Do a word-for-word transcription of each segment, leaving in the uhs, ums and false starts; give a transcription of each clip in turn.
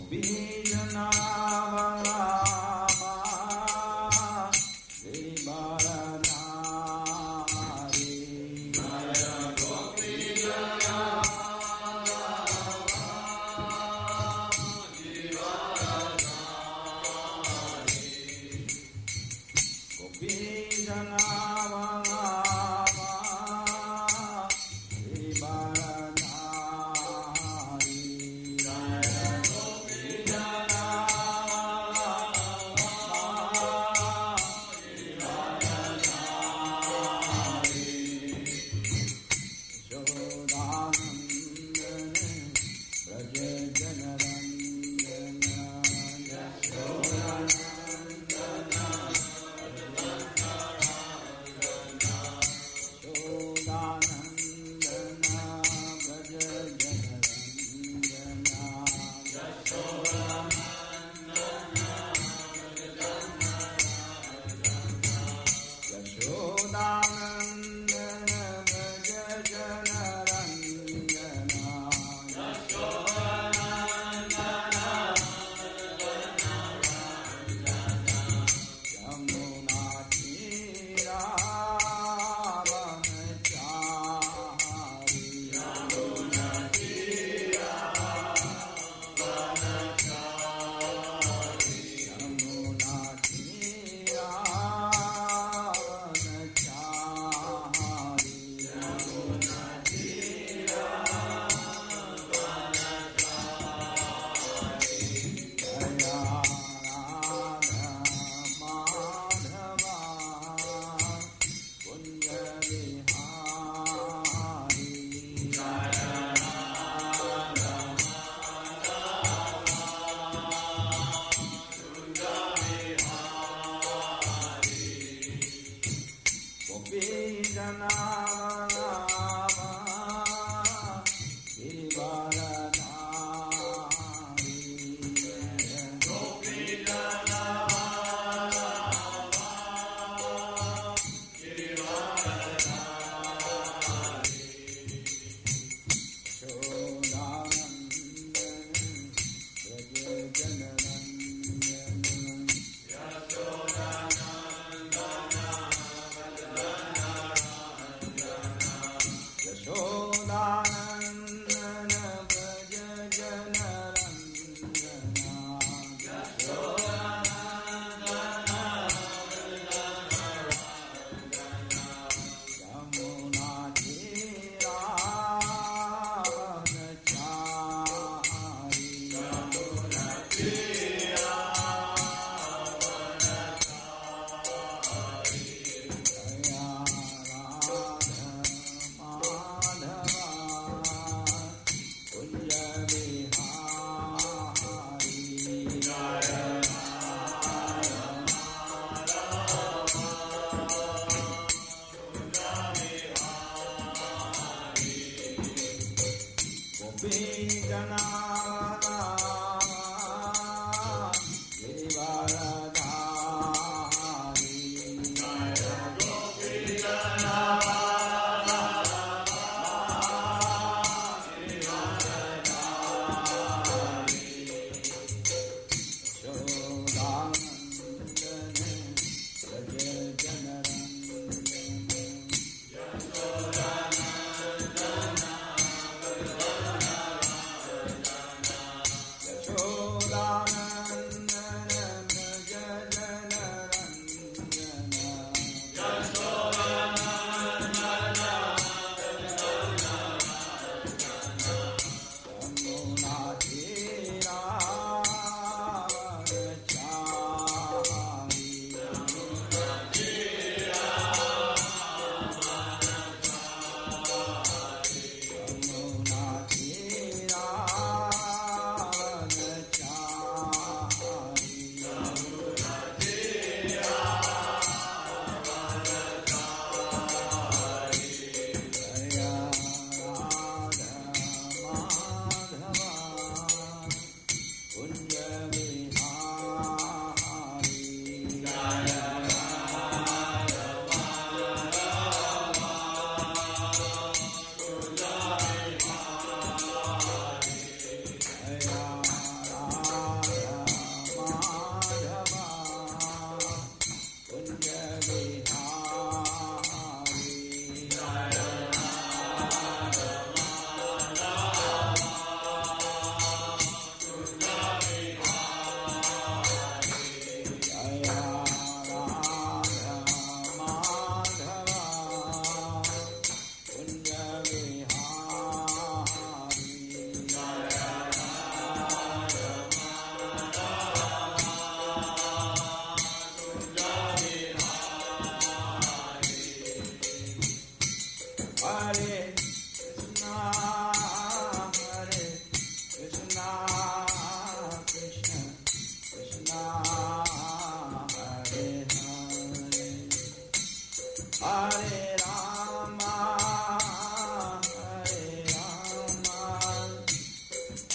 Jaya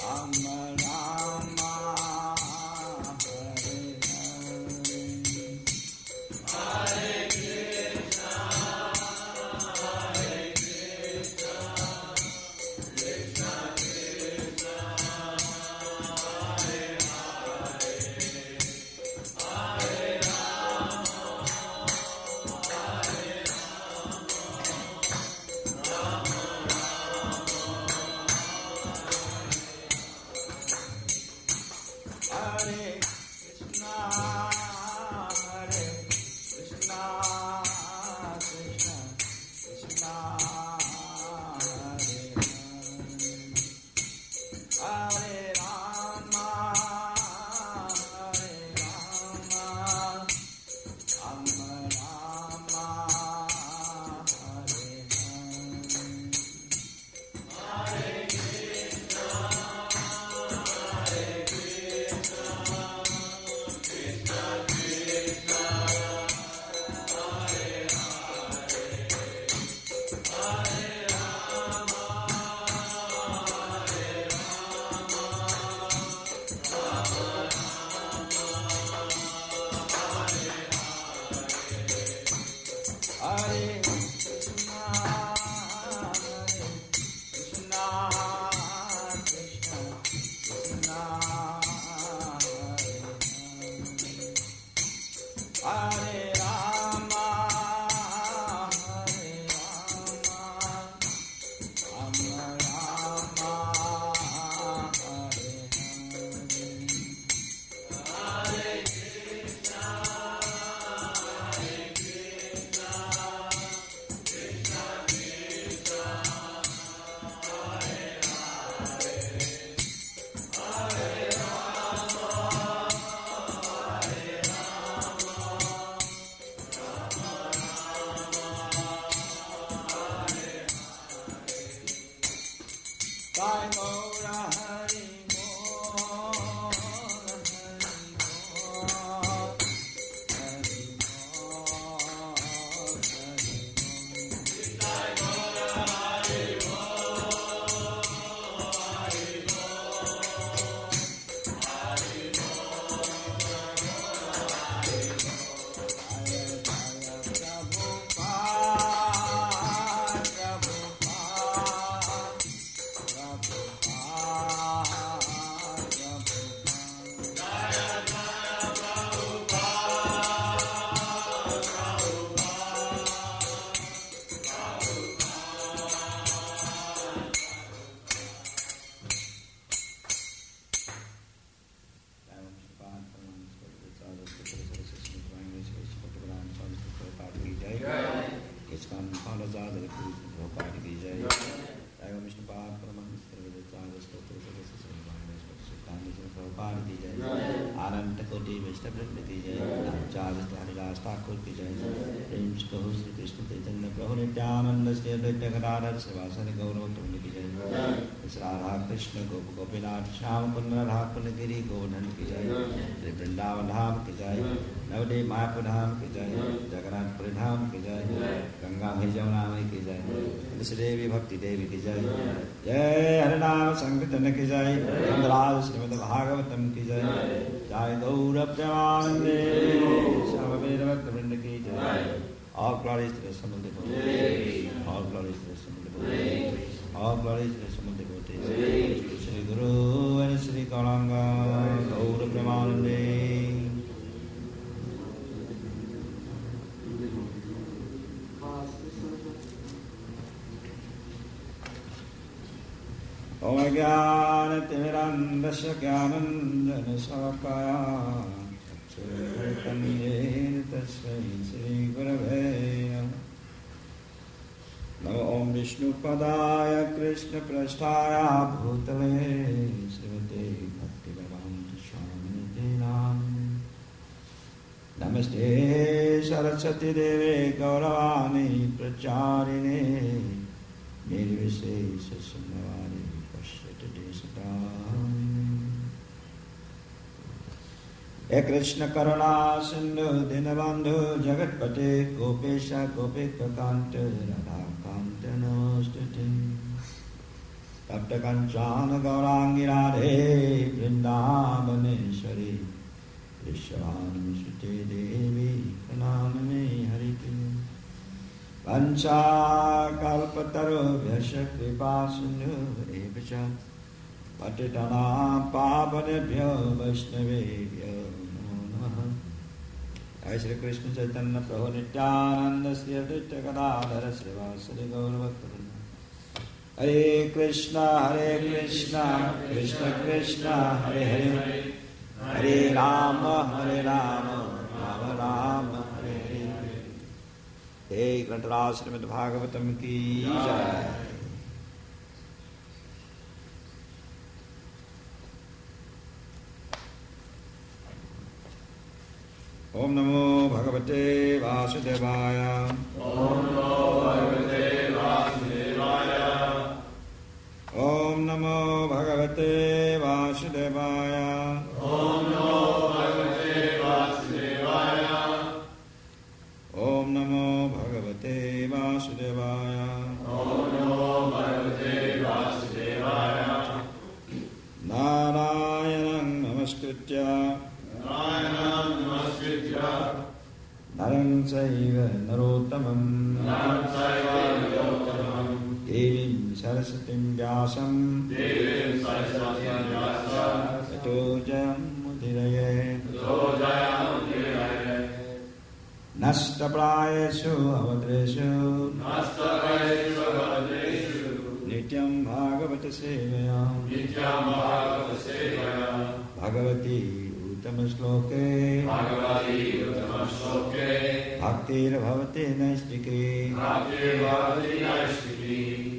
श्रीवासरि गौरवतुल्य की जय। राधा कृष्ण गोप गोपीनाथ श्याम कुंद राधा कुंद गिरी गोवर्धन की जय। श्री वृंदावन धाम की जय। नवदेव मायापुर धाम की जय। जगन्नाथपुरी धाम की जय। गंगा मई जमुना मई की जय। तुलसी देवी भक्ति देवी की जय। जय हरिनाम संकीर्तन की जय। इंद्राज श्रीमद् भागवतम की जय। जय गौर प्रेमानंदे श्याम वेदवत वृंद की जय। All glories to the Son of the devotees. All glories to the Son of the devotees. All glories to the Son of the devotees. Shri Guru and Shri Gauranga Gaura Premanande. Om Jnana Timirandasya Jnananjana Salakaya Chaitanya Tasmai Shri Gurave Namo Om Vishnu Padaya Krishna Prasthaya Bhutale Srimate Bhaktivedanta Swami Nam Namaste Saraswati Deve Gauravani Pracharine Nirvishesha Sunnavani Pashyata Desatam He Krishna Karuna Sindhu Dinabandhu Jagatpate Gopesha Gopika Kanta Radha Kanta Nostate तप्त कंचन गौरांगी राधे वृंदावनेश्वरी विश्वानुसुते देवी प्रणामि हरिते वंशाकल्पतरुभ्यश्च कृपासिन्धुभ्येव च पतितानां पावनेभ्यो वैष्णवेभ्यो नमो नमः। जय श्री कृष्ण चैतन्य प्रभु नित्यानंद श्री अद्वैत गदाधर श्रीवासदि गौरभक्तवृंद। हरे कृष्णा हरे कृष्णा कृष्ण कृष्णा हरे हरे हरे राम हरे राम राम राम हरे हरे। हे ग्रंथराज श्रीमद् भागवतम की जय। ओम नमो भगवते वासुदेवाय। ओम नमो भगवते वासुदेवाय। ओम नमो भगवते वासुदेवाय। ओम नमो भगवते वासुदेवाय। ओम नमो भगवते वासुदेवाय। ओम नमो भगवते वासुदेवाय। नारायणं नमस्कृत्य नारायणं नमस्कृत्य नरं चैव नरोत्तमं नरं चैव नरोत्तमं देवीं सरस्वतीं व्यासं देवीं सरस्वतीं व्यासं ततो जयमुदीरये ततो जयमुदीरये। नष्टप्रायेषु अवद्रेषु नष्टप्रायेषु अवद्रेषु नित्यं भागवत सेवया नित्यं भागवत सेवया भगवती उत्तम श्लोके भगवती उत्तम श्लोके भक्तिर्भवति नैष्टिके भक्तिर्भवति नैष्टिकी।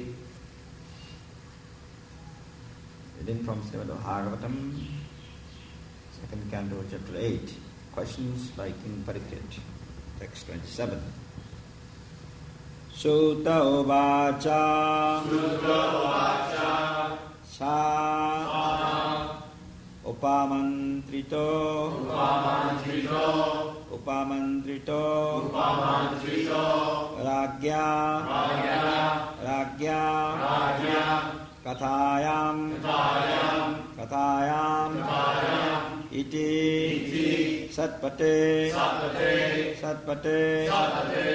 Reading from Srimad Bhagavatam, second canto, chapter eight. Questions by King Parikshit. Text twenty-seven. Sutta uvacha Sutta uvacha sa upamantrito upamantrito upamantrito upamantrito ragya ragya ragya ragya kathayam kathayam kathayam kathayam iti iti satpate satpate satpate satpate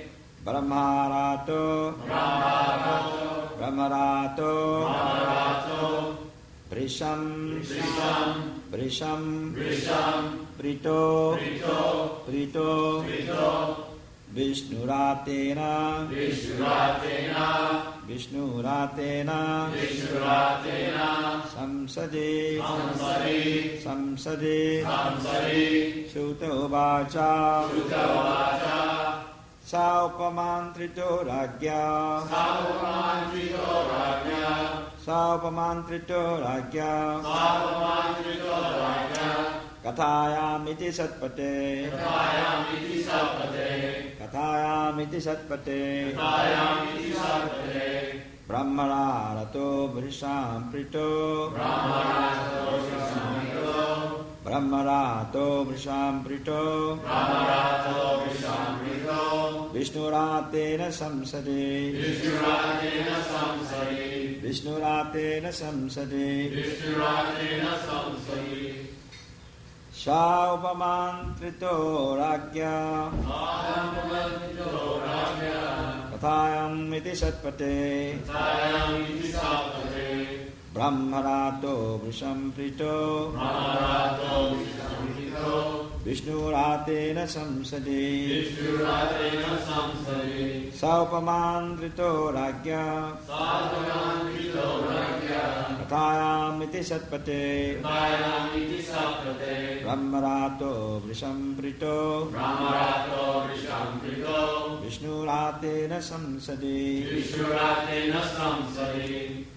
brahmarato brahmarato brahmarato brahmarato vrisham vrisham vrisham vrisham prito prito prito prito vishnuratena vishnuratena vishnuratena vishnuratena samsade samsari samsade samsari sutta uvacha sutta uvacha sa upamantrito ragya sapamantrito ragya sa upamantrito ragya sapamantrito ragya kathayamiti satpate kathayamiti satpate kathayamiti satpate kathayamiti satpate brahmarato vrisham prito brahmarato visham brahmarato vrisham prito brahmarato visham prito vishnuratena samsade vishnuratena samsari vishnuratena samsade vishnuratena samsari sa upamantrito ragya sapamantrito ragya kathayamiti satpate kathayamiti satpate brahmarato vrisham prito brahmarato visham prito vishnuratena samsade vishnuratena samsari sa upamantrito ragya sapamantrito ragya kathayamiti satpate kathayamiti satpate brahmarato vrisham prito brahmarato visham prito vishnuratena samsade vishnuratena samsari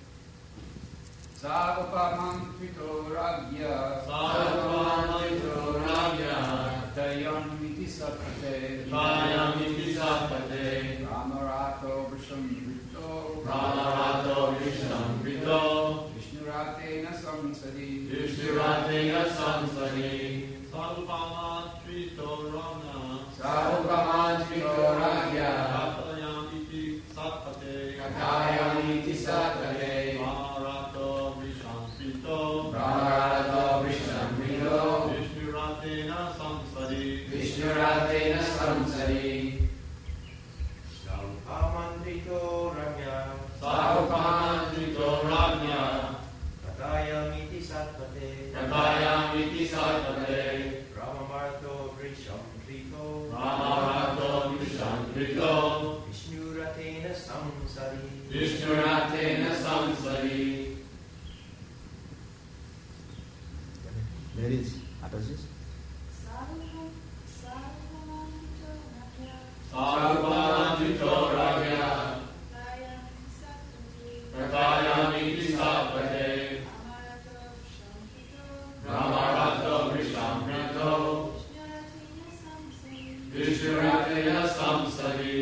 Sapamantrito ragya sapamantrito ragya kathayamiti satpate kathayamiti satpate brahmarato vrisham prito brahmarato visham prito vishnuratena samsadi vishnuratena samsari sapamantrito ragya Sapamantrito ragya kathayamiti satpate kathayamiti satpate Brahmarato Vishnamrito Vishnuratena samsari Vishnuratena samsari Saupamandrito Ramya Saupamandrito Ramya Katayamiti Satpate Katayamiti Satpate Ramamarto Vrisham Trito Ramarato Vishamrito Vishnuratena Samsari Vishnuratena samsari. Ladies, what is this? Saupamandrito Ramya Katayamiti Satpate Ramarato Vishamrito Vishnuratena samsari.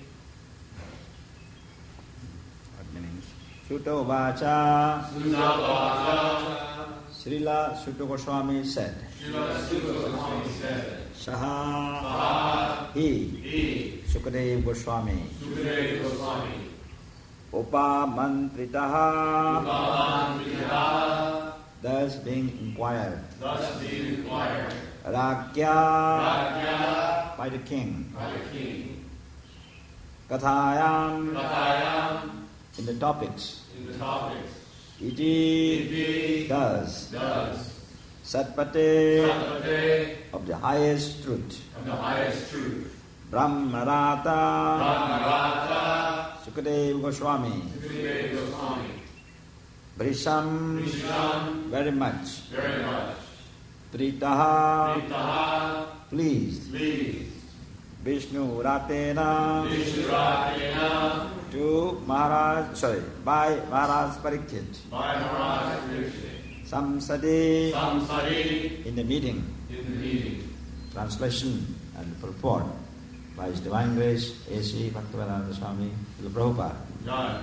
What meanings? Sutta Vacha Sutta Vacha Srila Sutta Goswami said, Srila Sutta Goswami said, Saha Saha He He Sukadeva Goswami Sukadeva Goswami Upamantritaha Upamantritaha thus being inquired thus being inquired Rakya Rajya by the king by the king Kathayam Kathayam in the topics in the topics Iti Iti does does Satpate Satpate of the highest truth of the highest truth Brahmarata Brahmarata Sukadeva Goswami Sukadeva Goswami Brisham Visham very much very much Tritaha Pritaha pleased please Vishnu Ratena Vishnuratena to Maharaj, sorry, by Maharaj Parikshit. by Maharaj Parikshit Samsadi Samsari in the meeting. in the meeting. Translation and purport by His Divine Grace A C Bhaktivedanta Swami Prabhupada. Jai.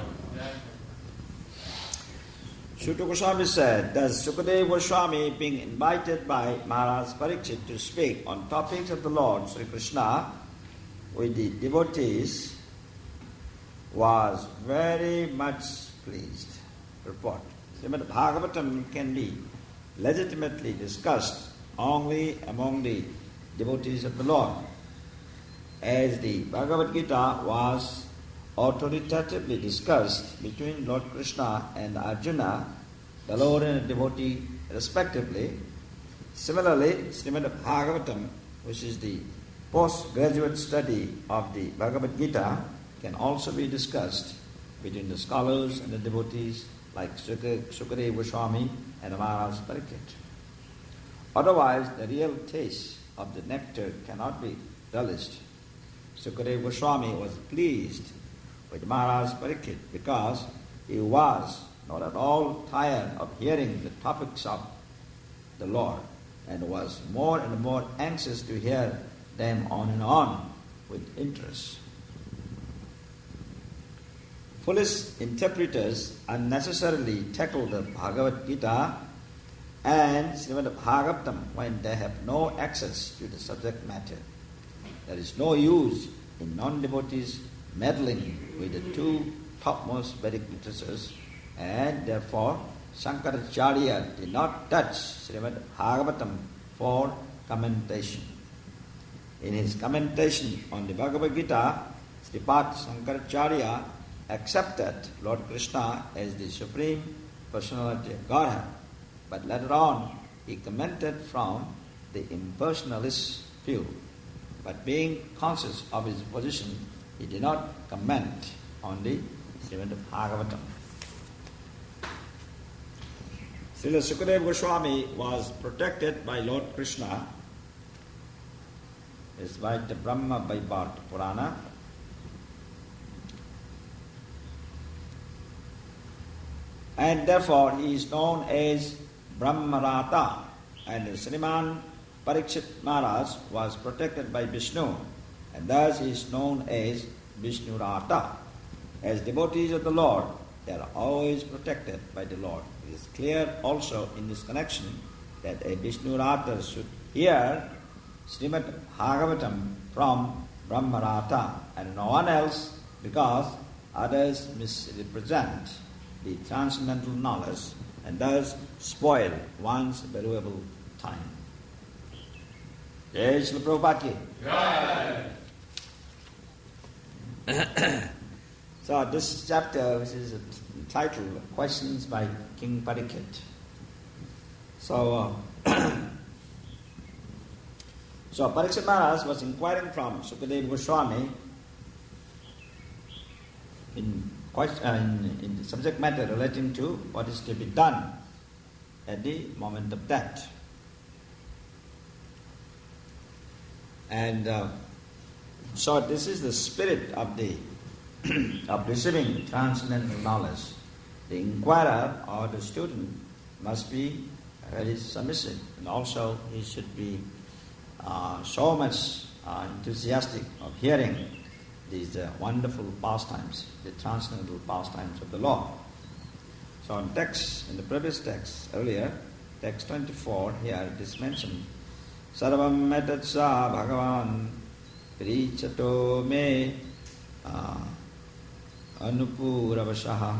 Sutta Goswami said, thus Sukadeva Goswami being invited by Maharaj Parikshit to speak on topics of the Lord Sri Krishna with the devotees was very much pleased. Report. Srimad Bhagavatam can be legitimately discussed only among the devotees of the Lord. As the Bhagavad Gita was authoritatively discussed between Lord Krishna and Arjuna, the Lord and the devotee respectively, similarly Srimad Bhagavatam, which is the postgraduate study of the Bhagavad Gita, can also be discussed between the scholars and the devotees like Sukadeva Goswami and Maharaj Parikshit. Otherwise, the real taste of the nectar cannot be relished. Sukadeva Goswami was pleased with Maharaj Parikshit because he was not at all tired of hearing the topics of the Lord and was more and more anxious to hear them on and on with interest. Foolish interpreters unnecessarily tackle the Bhagavad Gita and Srimad Bhagavatam when they have no access to the subject matter. There is no use in non-devotees meddling with the two topmost Vedic literatures, and therefore Shankaracharya did not touch Srimad Bhagavatam for commentation. In his commentation on the Bhagavad Gita, Sripat Shankaracharya accepted Lord Krishna as the Supreme Personality of Godhead, but later on he commented from the impersonalist view. But being conscious of his position, he did not comment on the Srimad Bhagavatam. Srila Sukadeva Goswami was protected by Lord Krishna. It's by the Brahma Vaibharta Purana. And therefore he is known as Brahmarata. And Sriman Parikshit Maharaj was protected by Vishnu, and thus he is known as Vishnurata. As devotees of the Lord, they are always protected by the Lord. It is clear also in this connection that a Vishnurata should hear Srimad Bhagavatam from Brahmarata and no one else, because others misrepresent the transcendental knowledge and thus spoil one's valuable time. Jai Srila Prabhupada ki. So this chapter, which is entitled Questions by King Parikshit. So, uh, so Parikshit Maharaj was inquiring from Sukadeva Goswami in, question, uh, in, in the subject matter relating to what is to be done at the moment of death. And uh, so this is the spirit of the of receiving transcendental knowledge. The inquirer or the student must be very submissive, and also he should be uh, so much uh, enthusiastic of hearing these uh, wonderful pastimes, the transcendental pastimes of the Lord. So in text, in the previous text earlier, text twenty-four, here it is mentioned, Sarvam metatsa bhagavan prichato me uh, anupuravashaha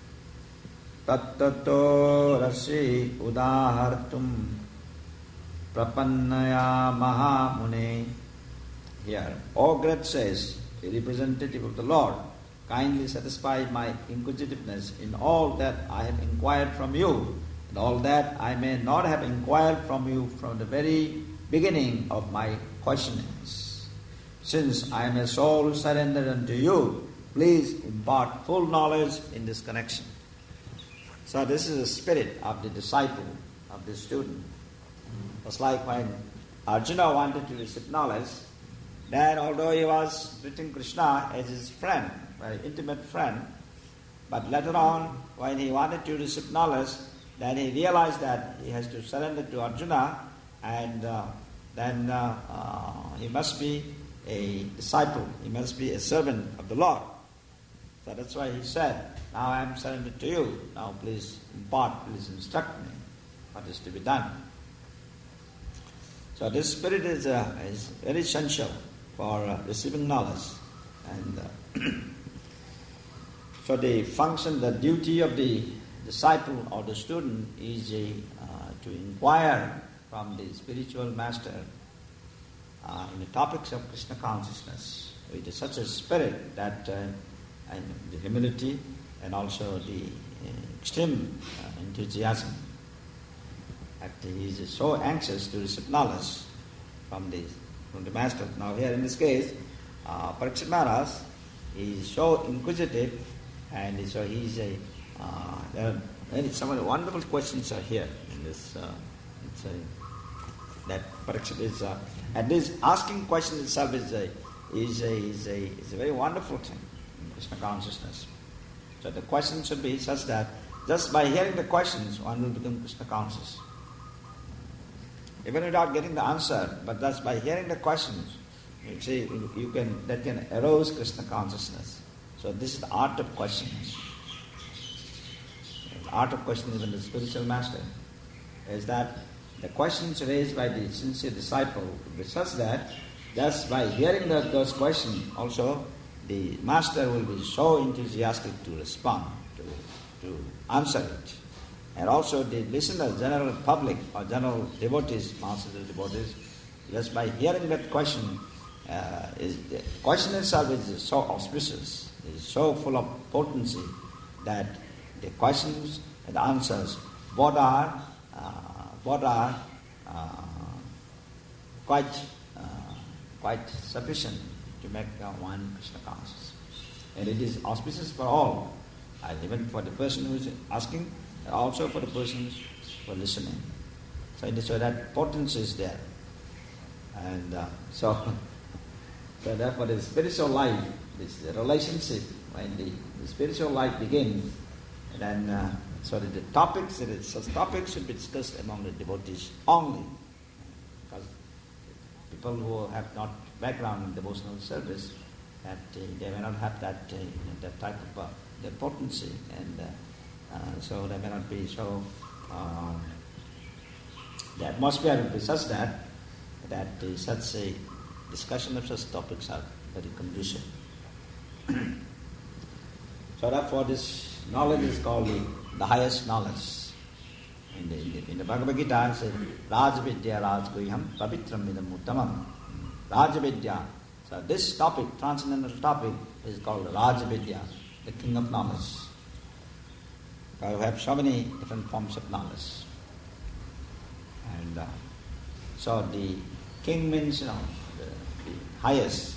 tattato rasi udahartum prapannaya mahamune. Here, O great says, the representative of the Lord, kindly satisfy my inquisitiveness in all that I have inquired from you, and all that I may not have inquired from you from the very beginning of my questionings. Since I am a soul surrendered unto you, please impart full knowledge in this connection. So this is the spirit of the disciple, of the student. It's like when Arjuna wanted to receive knowledge, then although he was treating Krishna as his friend, very intimate friend, but later on when he wanted to receive knowledge, then he realized that he has to surrender to Arjuna, and uh, then uh, uh, he must be a disciple, he must be a servant of the Lord. So that's why he said, now I am surrendered to you, now please impart, please instruct me what is to be done. So this spirit is, uh, is very essential for uh, receiving knowledge. And uh, so the function, the duty of the disciple or the student is a, uh, to inquire from the spiritual master uh, in the topics of Krishna consciousness with such a spirit that uh, and the humility and also the uh, extreme uh, enthusiasm that he is so anxious to receive knowledge from the from the master. Now here in this case, uh, Parikshit Maharaj is so inquisitive, and so he is a uh, there are many, some of the wonderful questions are here in this. Uh, it's a, that Parikshit is, uh, and this asking question itself is a is a is a is a very wonderful thing in Krishna consciousness. So the question should be such that just by hearing the questions, one will become Krishna conscious. Even without getting the answer, but just by hearing the questions, you see, you can that can arouse Krishna consciousness. So this is the art of questioning. The art of questioning even the spiritual master is that the questions raised by the sincere disciple will be such that just by hearing the, those questions, also the master will be so enthusiastic to respond, to, to answer it. And also the listener, general public or general devotees, masters of devotees, just by hearing that question, uh, is, the question itself is so auspicious, is so full of potency that the questions and the answers both are, uh, both are uh, quite, uh, quite sufficient to make uh, one Krishna conscious. And it is auspicious for all, and even for the person who is asking, also for the persons who are listening. So it is so that potency is there. And uh, so, so therefore the spiritual life, this relationship, when the, the spiritual life begins, then uh, so that the topics, that such topics should be discussed among the devotees only. Because people who have not background in devotional service, that uh, they may not have that uh, that type of uh, the potency, and uh, uh, so they may not be so. Uh, the atmosphere will be such that that uh, such a discussion of such topics are very conducive. So therefore, this knowledge is called the, the highest knowledge. in the, in the, in the Bhagavad Gita, it says, Rajavidya Rajguhyam Pavitram Idam Uttamam. Rajavidya. So this topic, transcendental topic, is called Rajavidya, the king of knowledge. You have so many different forms of knowledge. And uh, so the king means, you know, the, the highest.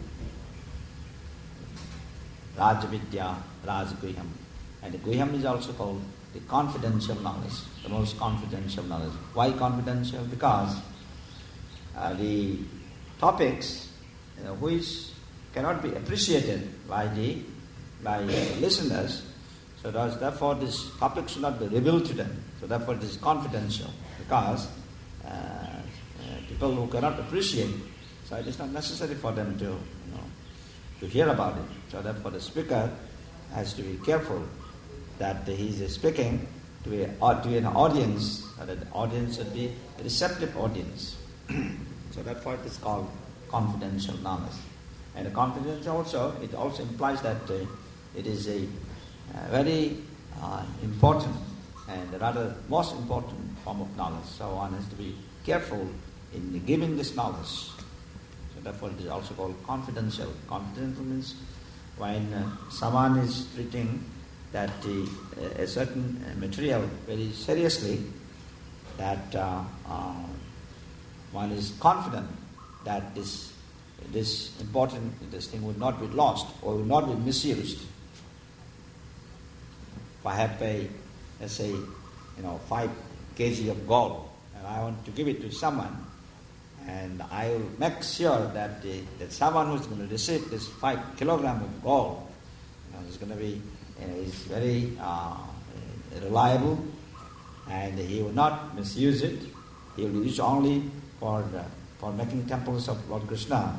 Rajavidya, Rajguhyam. And the Guhyam is also called the confidential knowledge, the most confidential knowledge. Why confidential? Because uh, the topics, you know, which cannot be appreciated by the by the listeners, so thus, therefore this topic should not be revealed to them. So therefore it is confidential, because uh, uh, people who cannot appreciate, so it is not necessary for them to, you know, to hear about it. So therefore the speaker has to be careful that he is speaking to, a, to an audience, so that the audience should be a receptive audience. So therefore it is called confidential knowledge. And the confidential also, it also implies that uh, it is a uh, very uh, important and rather most important form of knowledge. So one has to be careful in giving this knowledge. So therefore it is also called confidential. Confidential means when uh, someone is treating that uh, a certain material very seriously, that uh, uh, one is confident that this this important this thing would not be lost or will not be misused. If I have a, let's say, you know, five kilograms of gold, and I want to give it to someone, and I will make sure that the, that someone who is going to receive this five kilograms of gold, you know, is going to be you know, is very uh, reliable, and he will not misuse it. He will use only for uh, for making temples of Lord Krishna.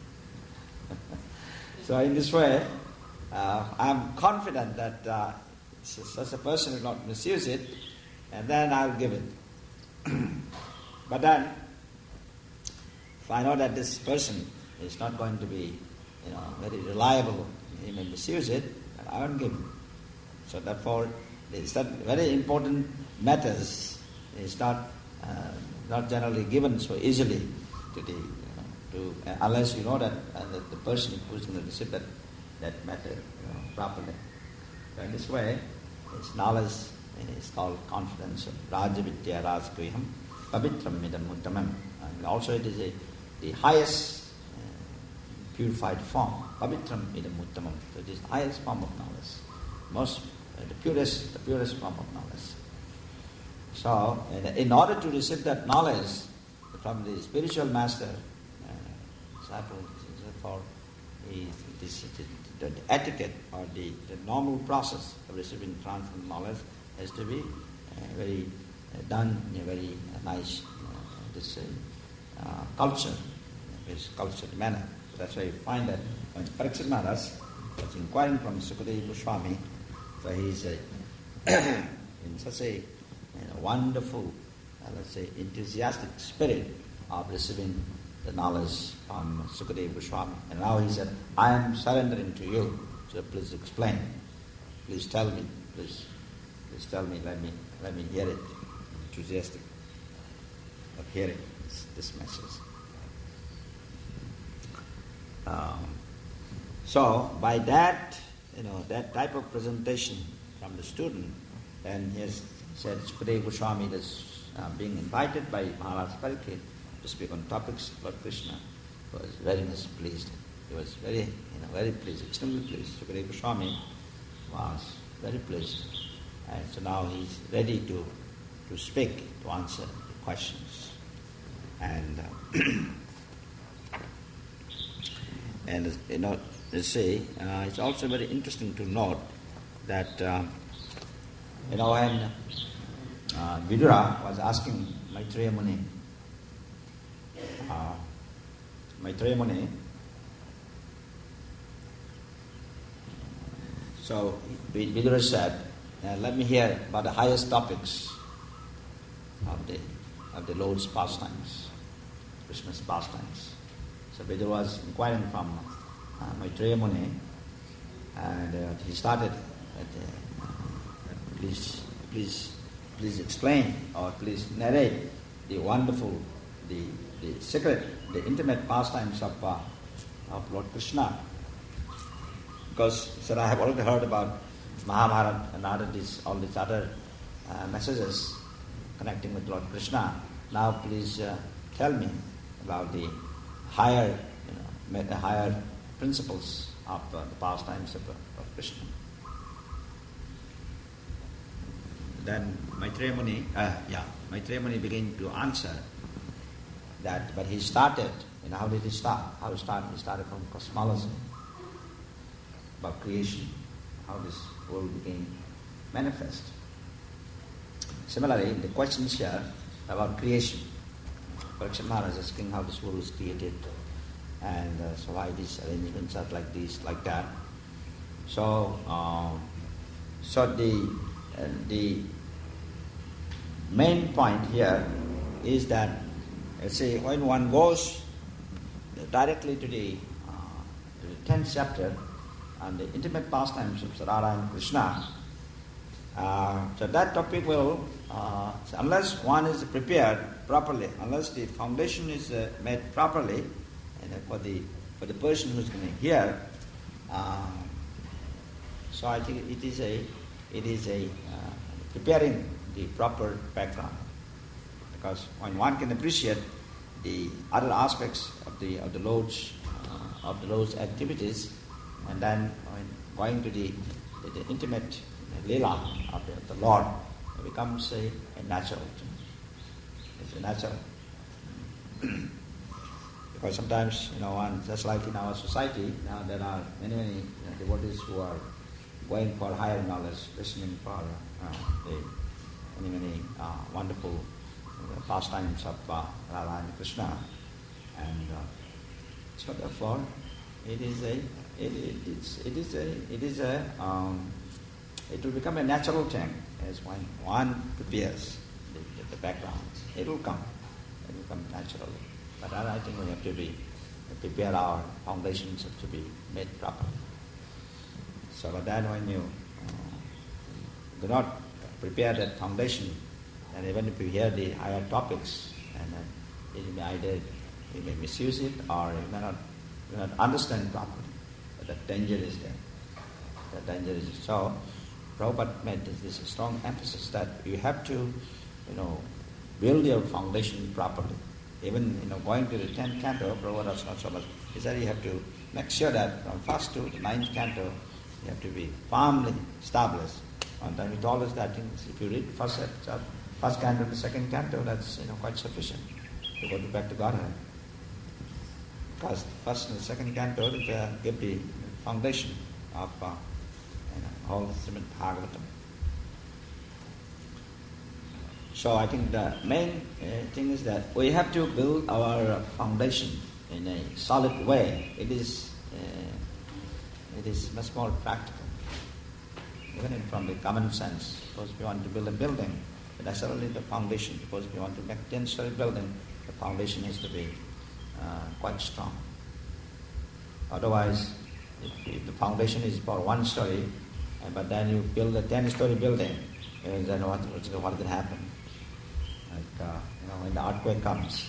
So in this way, uh, I am confident that uh, such a person will not misuse it, and then I will give it. But then, if I know that this person is not going to be, you know, very reliable, he may misuse it, then I won't give him. So therefore, it's that very important matters is not uh, not generally given so easily to the, you know, to uh, unless you know that uh, that the person who is going to receive that that matter, you know, properly. So in this way, his knowledge is called confidential. Rajavidya Rajguhyam Pavitram Idam Uttamam. And also it is a, the highest uh, purified form. Pavitram Idam Uttamam. So it is the highest form of knowledge. Most, uh, the purest, the purest form of knowledge. So, in order to receive that knowledge from the spiritual master, uh, for is, this, the, the etiquette or the, the normal process of receiving transcendental knowledge has to be uh, very uh, done in a very uh, nice uh, this uh, uh, culture, this cultured manner. So that's why you find that when Parikshit Maharaj was inquiring from Sukadeva Goswami, so he is uh, in such a you know, wonderful, uh, let's say, enthusiastic spirit of receiving the knowledge from Sukadeva Goswami. And now he said, I am surrendering to you, so please explain. Please tell me, please, please tell me, let me, let me hear it. Enthusiastic of hearing this, this message. Um, so, by that, you know, that type of presentation from the student, then he has said Sukadeva Goswami is uh, being invited by Maharaj Parikshit to speak on topics about Krishna. He was very much pleased. He was very, you know, very pleased, extremely pleased. Sukadeva Goswami was very pleased. And so now he's ready to, to speak, to answer the questions. And uh, and you know, you see, uh, it's also very interesting to note that uh, you know when uh, Vidura was asking Maitreya Muni, uh, Maitreya Muni, so Vidura said, uh, "Let me hear about the highest topics of the of the Lord's pastimes, Krishna's pastimes." So Vidura was inquiring from uh, Maitreya Muni, and uh, he started, at, uh, please, please please explain or please narrate the wonderful, the, the secret, the intimate pastimes of, uh, of Lord Krishna. Because he said, I have already heard about Mahabharata and other these, all these other uh, messages connecting with Lord Krishna. Now please uh, tell me about the higher, you know, the higher principles of uh, the pastimes of, of Krishna. Then Maitreya Muni, uh, yeah, Maitreya Muni began to answer that, but he started, you know, how did he start? How he started? He started from cosmology, about creation, how this world became manifest. Similarly, the questions here about creation. Parikshit Maharaj is asking how this world was created, and uh, so why these arrangements are like this, like that. So, um, so the uh, the main point here is that, let's say, when one goes directly to the, uh, to the tenth chapter on the intimate pastimes of Radha and Krishna, uh, so that topic will, uh, so unless one is prepared properly, unless the foundation is uh, made properly, and for the for the person who's going to hear, uh, so I think it is a it is a uh, preparing the proper background, because when one can appreciate the other aspects of the of the Lord's uh, of the Lord's activities, and then when going to the the, the intimate Leela of the, the Lord, it becomes a, a natural. It's a natural. Because sometimes, you know, one, just like in our society, now there are many, many you know, devotees who are going for higher knowledge, listening for uh, the many, many uh, wonderful uh, pastimes of uh, Radha and Krishna, and uh, so therefore, it is a, it, it, it's, it is a, it is a, um, it will become a natural thing as when one prepares the, the, the background. It will come. It will come naturally. But I think we have to be prepare our foundations to be made properly. So but then when you uh, do not prepare that foundation, and even if you hear the higher topics, and uh, it may either you may misuse it or you may not, you may not understand properly. But the danger is there. The danger is so. Prabhupada made this, this strong emphasis that you have to, you know, build your foundation properly. Even, you know, going to the tenth canto, Prabhupada was not so much. He said you have to make sure that from first to the ninth canto, you have to be firmly established. One time he told us that if you read first uh, first canto to second canto, that's, you know, quite sufficient to go back to Godhead. Because the first and the second canto uh, give the foundation of uh, you know, whole Srimad Bhagavatam. So I think the main uh, thing is that we have to build our foundation in a solid way. It is uh, it is much more practical. Even from the common sense, suppose we want to build a building, but necessarily the foundation, suppose we want to make a ten-story building, the foundation has to be uh, quite strong. Otherwise, if, if the foundation is for one story, uh, but then you build a ten-story building, uh, then what, what's, what will happen? Like, uh, you know, when the earthquake comes,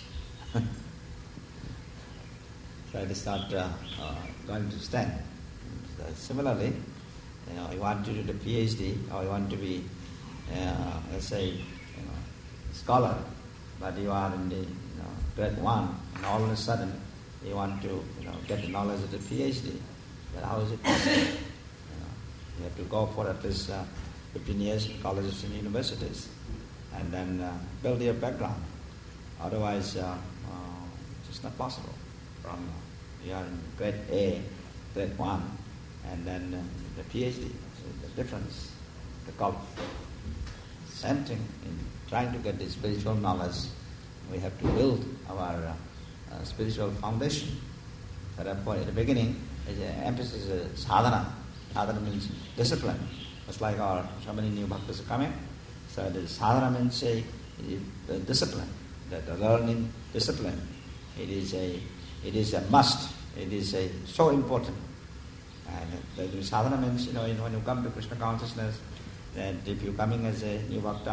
so it is not uh, uh, going to stand. So similarly, you know, you want to do the PhD, or you want to be, uh, let's say, you know, scholar, but you are in the, you know, grade one, and all of a sudden you want to, you know, get the knowledge of the PhD. But how is it possible? You know, you have to go for at least uh, fifteen years in colleges and universities, and then uh, build your background. Otherwise, uh, uh, it's not possible. From uh, you are in grade A, grade one, and then uh, the PhD. So the difference, the gulf. Same thing in trying to get the spiritual knowledge. We have to build our uh, uh, spiritual foundation. So therefore, at the beginning, the emphasis is sadhana. Sadhana means discipline. It's like our so many new bhaktas are coming. So the sadhana means a, a discipline, that the learning discipline. It is a it is a must. It is a so important. And the sadhana means, you know, when you come to Krishna consciousness, that if you're coming as a new bhakta,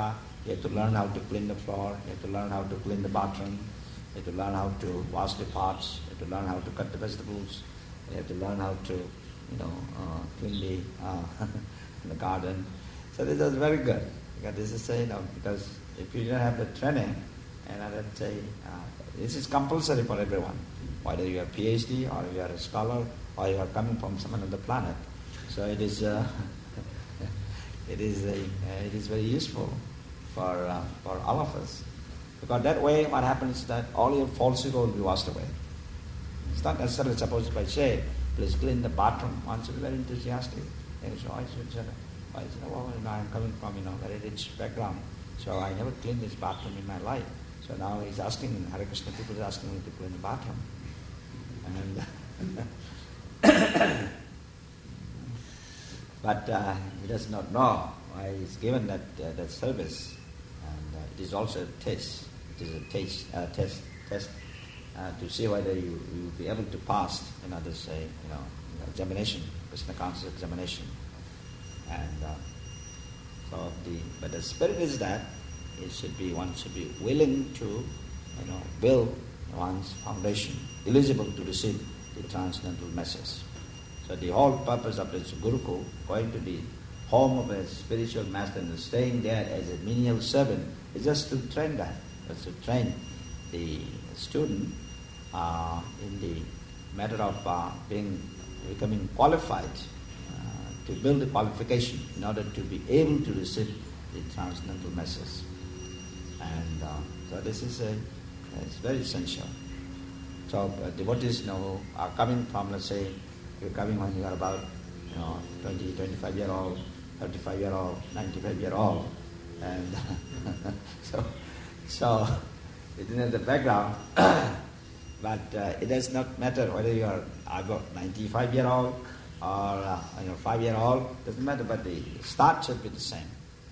You have to learn how to clean the floor, you have to learn how to clean the bathroom, you have to learn how to wash the pots, you have to learn how to cut the vegetables, you have to learn how to, you know, uh, clean the, uh, the garden. So this is very good. Because this is, you know, because if you don't have the training, and let's say, uh, this is compulsory for everyone, whether you are PhD or you are a scholar or you are coming from some another planet. So it is, uh, it is, a, uh, it is very useful for uh, for all of us, because that way what happens is that all your false ego will be washed away. It's not necessarily supposed to say, please clean the bathroom. One should be very enthusiastic. And so I should say, I said, well, you know, I'm coming from, you know, very rich background, so I never cleaned this bathroom in my life. So now he's asking, Hare Krishna people are asking me to clean the bathroom. And but uh, he does not know why he's given that uh, that service, and uh, it is also a test. It is a taste, uh, test, test uh, to see whether you you will be able to pass, you know, this, uh, you know, examination, Krishna conscious examination. And uh, so the but the spirit is that it should be one should be willing to, you know, build one's foundation, eligible to receive the transcendental message. So the whole purpose of this Gurukul, going to the home of a spiritual master and staying there as a menial servant, is just to train that, just to train the student uh, in the matter of uh, being becoming qualified, uh, to build the qualification in order to be able to receive the transcendental message. And uh, so this is a, it's very essential. So uh, devotees, you know, are coming from, let's say, you're coming when you are about, you know, twenty, twenty-five year old, thirty-five year old, ninety-five year old, and so, so it is in the background. But uh, it does not matter whether you are about ninety-five year old or uh, you know five year old. Doesn't matter. But the start should be the same.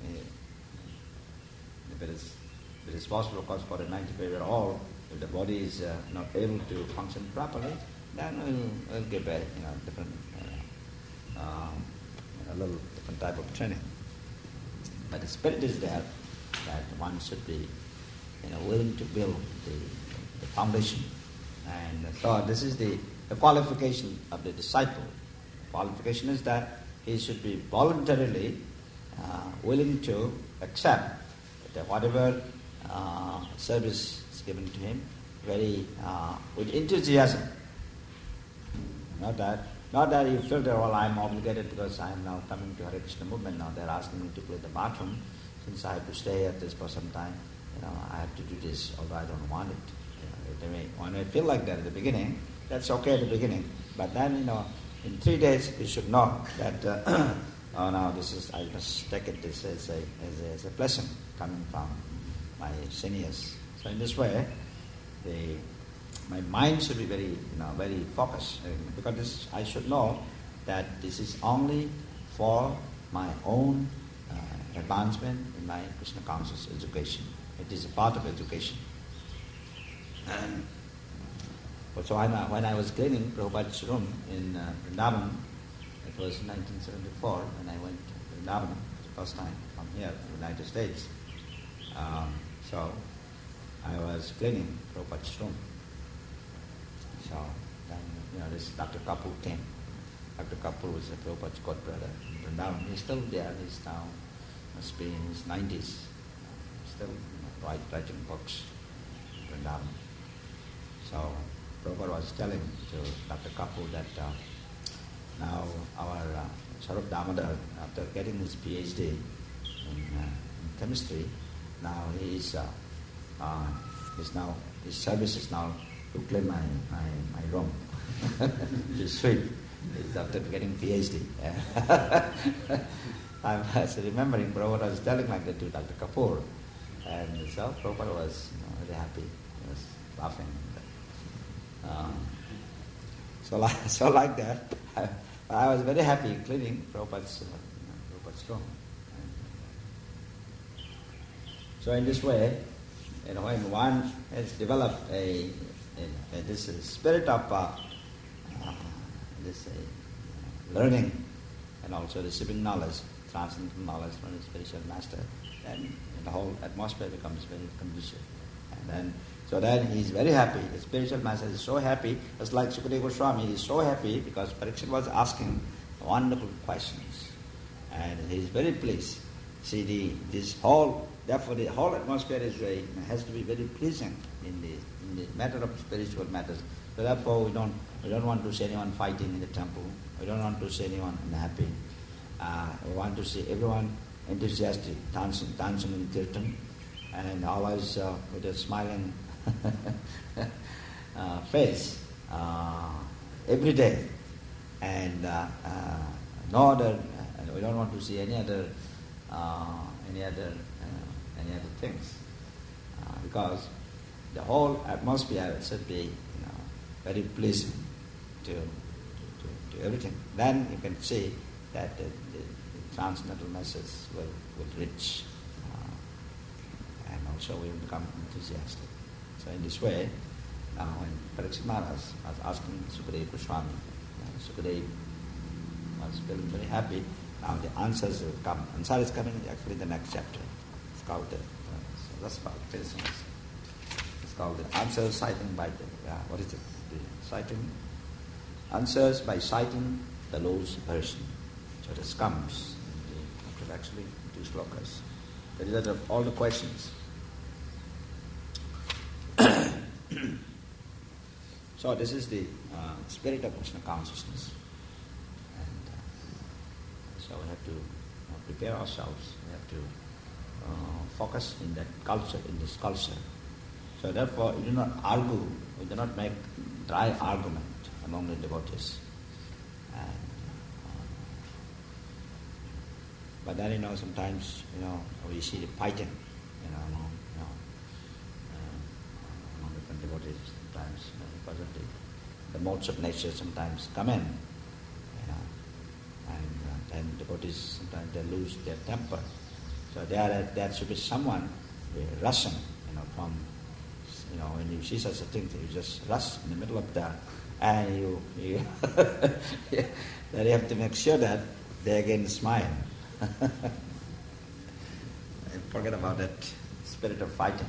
If it is, if it is possible, of course, for a ninety-five year old, if the body is uh, not able to function properly, then we'll, we'll give a, you know, different, uh, um, a little different type of training. But the spirit is there that one should be, you know, willing to build the, the foundation. And so this is the, the qualification of the disciple. The qualification is that he should be voluntarily uh, willing to accept that whatever uh, service is given to him, very uh, with enthusiasm. Not that, not that you feel that, well, I'm obligated because I'm now coming to Hare Krishna movement. Now they're asking me to clean the bathroom. Since I have to stay at this for some time, you know, I have to do this, although I don't want it. You know, may, one may feel like that at the beginning. That's okay at the beginning. But then, you know, in three days, you should know that, uh, oh, no, this is, I must take it this as a, as a, as a blessing coming from my seniors. So in this way, the my mind should be very, you know, very focused, because this, I should know that this is only for my own uh, advancement in my Krishna conscious education. It is a part of education. And so when I, when I was cleaning Prabhupada's room in uh, Vrindavan, it was nineteen seventy-four when I went to Vrindavan for the first time from here, the United States. Um, so I was cleaning Prabhupada's room. So then, you know, this Doctor Kapoor came. Doctor Kapoor was a Prabhupada's god brother in Vrindavan. He's still there. He's now, must be in his nineties. Still, you know, write, writing books in Vrindavan. So Prabhupada was telling to Doctor Kapoor that uh, now our uh, Sarup Damodar, after getting his PhD in, uh, in chemistry, now he is, uh, uh, is now, his service is now to clean my, my, my room. It's sweet. It's after getting PhD. I was remembering Prabhupada was telling like that to Doctor Kapoor. And so Prabhupada was, you know, very happy. He was laughing. Um, so, like, so like that, I, I was very happy cleaning Prabhupada's, uh, you know, Prabhupada's room. So in this way, you know, when one has developed a, a, a this a spirit of uh, uh, this uh, learning and also receiving knowledge, transcendental knowledge from the spiritual master, then the whole atmosphere becomes very conducive. And then, so then he is very happy. The spiritual master is so happy. Just like Sukadeva Goswami, he is so happy because Parikshit was asking wonderful questions, and he is very pleased. See, the this whole therefore the whole atmosphere is very has to be very pleasing in the in the matter of spiritual matters. So therefore, we don't we don't want to see anyone fighting in the temple. We don't want to see anyone unhappy. Uh, we want to see everyone enthusiastic, dancing, dancing in kirtan, and always uh, with a smiling uh, face uh, every day. And uh, uh, no other. Uh, we don't want to see any other uh, any other uh, any other things uh, because the whole atmosphere should be, you know, very pleasing to, to, to everything. Then you can see that the, the, the transcendental message will, will reach, uh, and also we will become enthusiastic. So in this way, now when Parikshit Maharaj was asking Sukadeva Goswami, uh, Sukadeva was feeling very happy. Now the answers will come. Answer is coming actually in the next chapter. It's called the, uh, so that's about finishing. It's called the answers citing by the, uh, what is it? The citing, answers by citing the Lord's version. So this comes in the, after actually two slokas. The result of all the questions. So this is the uh, spirit of Krishna consciousness. And uh, so we have to uh, prepare ourselves. We have to uh, focus in that culture, in this culture. So therefore, we do not argue, we do not make dry argument among the devotees. And, uh, but then, you know, sometimes, you know, we see the fighting, you know, among, you know, uh, among different devotees sometimes, you know, because of the, the modes of nature sometimes come in, you know, and uh, then devotees sometimes they lose their temper. So there, there should be someone uh, rushing, you know, from, you know, when you see such a thing, you just rush in the middle of that, and you, you then you have to make sure that they again smile. And forget about that spirit of fighting,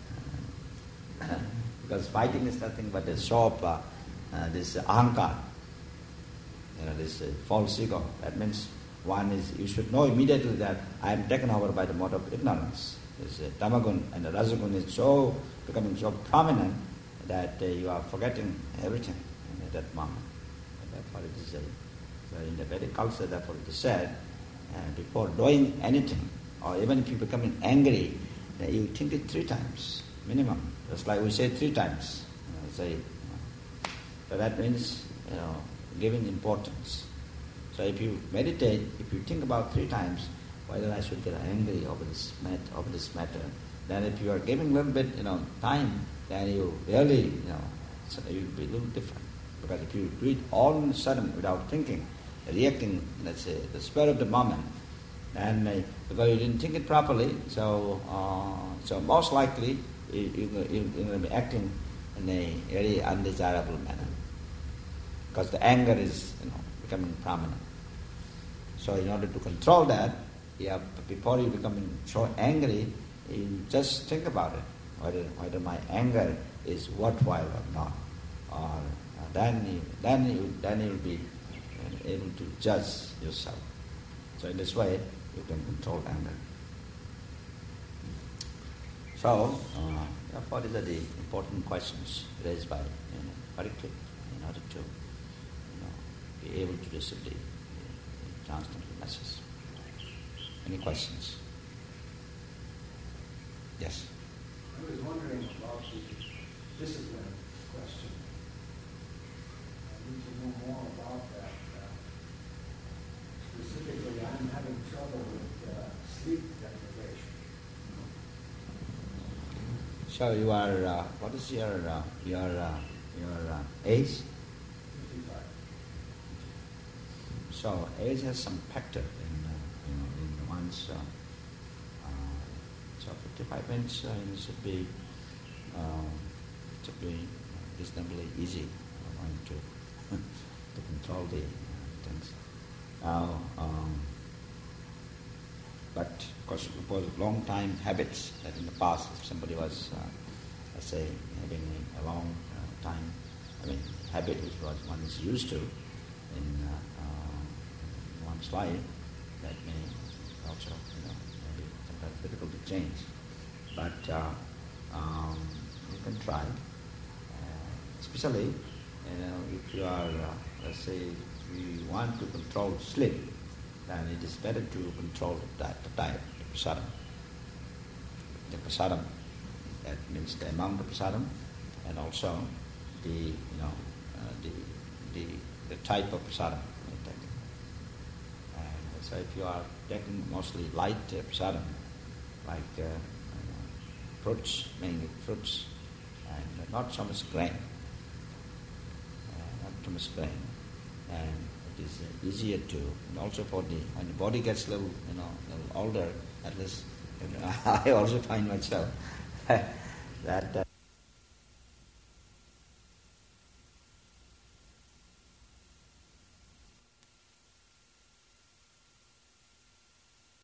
because fighting is nothing but a show of uh, uh, this ahankar, you know, this uh, false ego. That means one is, you should know immediately that I am taken over by the mode of ignorance. This uh, tamagun and the rajagun is so becoming so prominent that uh, you are forgetting everything at that moment. And therefore it is a, so in the Vedic culture, therefore it is said, uh, before doing anything, or even if you becoming angry, uh, you think it three times, minimum. Just like we say three times. You know, say, you know. So that means, you know, giving importance. So if you meditate, if you think about three times, whether I should get angry over this matter, over this matter, then if you are giving a little bit, you know, time, then you really, you know, so you will be a little different. Because if you do it all of a sudden without thinking, reacting, let's say, the spur of the moment, and uh, because you didn't think it properly, so uh, so most likely you, you, you, you're going to be acting in a very undesirable manner. Because the anger is, you know, becoming prominent. So in order to control that, you have, before you becoming so angry, you just think about it, whether whether my anger is worthwhile or not. Or uh, then you, then you then you'll be able to judge yourself. So in this way, you can control anger. So, uh, therefore, these are the important questions raised by, you know, Parikshit in order to, you know, be able to receive the, the transcendental message. Any questions? Yes. I was wondering about the discipline question. I need to know more about that. Uh, specifically, I'm having trouble with uh, sleep deprivation. So you are, uh, what is your uh, your uh, your uh, age? fifty-five. So age has some factor in, uh, you know, in one's. Uh, uh, so fifty-five means uh, it should be uh, it should be reasonably easy for one to to control the uh, things. Now, um, but of course it was a long time habits that in the past if somebody was, uh, let's say, having a long uh, time, I mean, habit which was one is used to in uh, uh, one's life, that may also, you know, maybe sometimes difficult to change. But uh, um, you can try, uh, especially, you know, if you are, uh, let's say, if you want to control sleep, then it is better to control the diet, the, diet, the prasadam. The prasadam, that means the amount of prasadam, and also the, you know, uh, the, the the type of prasadam. And so if you are taking mostly light uh, prasadam, like uh, you know, fruits, mainly fruits, and not so much grain, uh, not too much grain, and it is uh, easier to, and also for the, when the body gets a little, you know, a little older, at least, you know, I also find myself that uh,